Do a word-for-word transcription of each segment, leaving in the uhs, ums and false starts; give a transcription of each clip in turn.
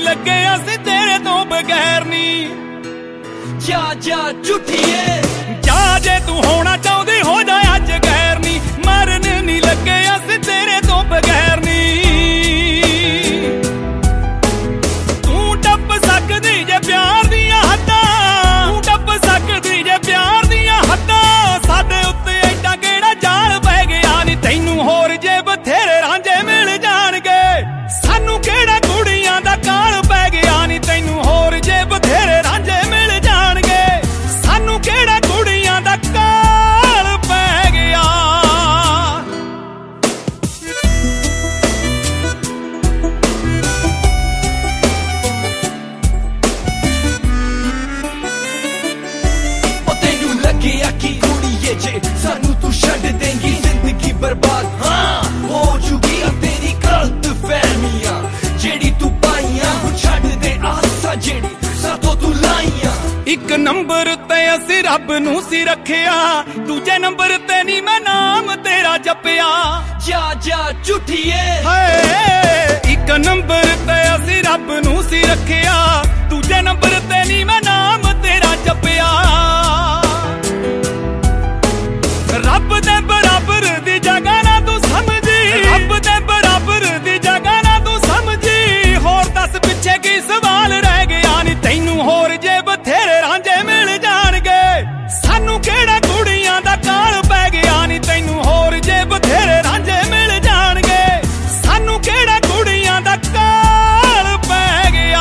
ਲੱਗੇ ਅਸੀਂ ਤੇਰੇ ਤੋਂ ਬਗੈਰ ਨੀ। ਜਾ ਜਾ ਝੂਠੀਏ ਜਾ ਜੇ ਤੂੰ ਹੋਣਾ ਚਾਹੁੰਦੀ ਹੋ ਜਾ ਅੱਜ ਗੈਰ ਨੀ। ਮਰਨ ਨੀ ਲੱਗੇ ਅਸੀਂ ਤੇਰੇ ਤੋਂ ਬਗੈਰ ਨੀ। ਤੂੰ ਟੱਪ ਸਕਦੀ ਜੇ ਪਿਆਰ ਦੀਆਂ ਹੱਦਾਂ, ਤੂੰ ਟੱਪ ਸਕਦੀ ਜੇ ਪਿਆਰ ਦੀਆਂ ਹੱਦਾਂ। ਸਾਡੇ ਉੱਤੇ ਐਡਾ ਕਿਹੜਾ ਜਾਲ ਪੈ ਗਿਆ ਨੀ। ਤੈਨੂੰ ਹੋਰ ਜੇ ਬਥੇਰੇ ਰਾਂਝੇ ਮਿਲ ਜਾਣਗੇ, ਸਾਨੂੰ ਕਿਹੜਾ ਕੁੜੀਆਂ ਦਾ ਕਾਲ ਪੈ ਗਿਆ ਨੀ। ਤੈਨੂੰ ਹੋਰ ਜੇ ਬਥੇਰੇ ਰਾਂਝੇ ਮਿਲ ਜਾਣਗੇ, ਸਾਨੂੰ ਕਿਹੜਾ ਕੁੜੀਆਂ ਦਾ ਕਾਲ ਪੈ ਗਿਆ। ਉਹ ਤੈਨੂੰ ਲੱਗਿਆ ਕਿ ਕੁੜੀਏ ਜੇ ਸਾਨੂੰ ਤੂੰ ਛੱਡ ਦੇਂਗੀ, ਜ਼ਿੰਦਗੀ ਬਰਬਾਦ ਹਾਂ ਹੋ ਜੂਗੀ। ਆ ਤੇਰੀ ਗਲਤ ਫਹਿਮੀਆਂ ਜਿਹੜੀ ਤੂੰ ਪਾਈਆਂ, ਹੁਣ ਛੱਡ ਦੇ ਆਸਾਂ ਜਿਹੜੀ ਸਾਥੋਂ ਤੂੰ ਲਾਈਆਂ। ਇੱਕ ਨੰਬਰ ਤੇ ਅਸੀਂ ਰੱਬ ਨੂੰ ਸੀ ਰੱਖਿਆ, ਦੂਜੇ ਨੰਬਰ ਤੇ ਨੀ ਮੈਂ ਨਾਮ ਤੇਰਾ ਜਪਿਆ। ਜਾ ਜਾ ਝੂਠੀਏ ਹਾਏ ਇੱਕ ਨੰਬਰ ਤੇ ਅਸੀਂ ਰੱਬ ਨੂੰ ਸੀ ਰੱਖਿਆ, ਦੂਜੇ ਨੰਬਰ ਤੇ ਨੀ ਮੈਂ ਨਾਮ ਤੇਰਾ ਜਪਿਆ। ਰੱਬ ਦੇ ਬਰਾਬਰ ਦੀ ਜਗ੍ਹਾ ਨਾ ਤੂੰ ਸਮਝੀ, ਰੱਬ ਦੇ ਬਰਾਬਰ ਦੀ ਜਗ੍ਹਾ ਨਾ ਤੂੰ ਸਮਝੀ। ਹੋਰ ਦੱਸ ਪਿੱਛੇ ਕੀ ਸਵਾਲ ਰਹਿ ਗਿਆ ਨੀ। ਤੈਨੂੰ ਹੋਰ ਜੇ ਬਥੇਰੇ ਰਾਂਝੇ ਮਿਲ ਜਾਣਗੇ, ਸਾਨੂੰ ਕਿਹੜਾ ਕੁੜੀਆਂ ਦਾ ਕਾਲ ਪੈ ਗਿਆ ਨੀ। ਤੈਨੂੰ ਹੋਰ ਜੇ ਬਥੇਰੇ ਰਾਂਝੇ ਮਿਲ ਜਾਣਗੇ, ਸਾਨੂੰ ਕਿਹੜਾ ਕੁੜੀਆਂ ਦਾ ਕਾਲ ਪੈ ਗਿਆ।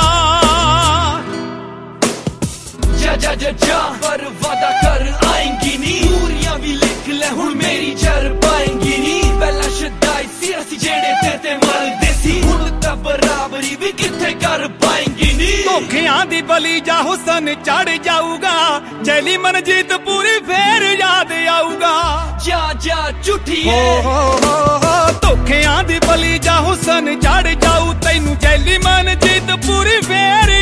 ਜਾ ਜਾ ਜਾ ਜਾ ਪਰ ਵਾਦਾ ਕਰ ਆਏਂਗੀ ਨੀ, ਪੂਰੀਆਂ ਵੀ ਲਿਖ ਲੈ ਹੁਣ ਮੇਰੀ ਜਰ ਪਾਏਂਗੀ ਨੀ। ਪਹਿਲਾਂ ਸ਼ਦਾਈ ਸੀ ਅਸੀਂ ਜਿਹੜੇ ਤੇ ਤੇ ਮਰਦੇ ਸੀ, ਹੁਣ ਤਾਂ ਬਰਾਬਰੀ ਵੀ ਕਿੱਥੇ ਕਰ ਪਾਏਂਗੀ ਨੀ। ਧੋਖਿਆਂ ਦੀ ਬਲੀ ਜਾ ਹੁਸਨ ਚੜ ਜਾਊਗਾ, ਚੈਲੀ ਮਨਜੀਤ ਪੂਰੀ ਫੇਰ ਯਾਦ ਆਊਗਾ। ਜਾ ਜਾ ਝੂਠੀਏ ਹੋ ਹੋ ਹੋ ਧੋਖਿਆਂ ਦੀ ਬਲੀ ਜਾ ਹੁਸਨ ਚੜ ਜਾਊ, ਤੈਨੂੰ ਚੈਲੀ ਮਨਜੀਤ ਪੂਰੀ ਫੇਰ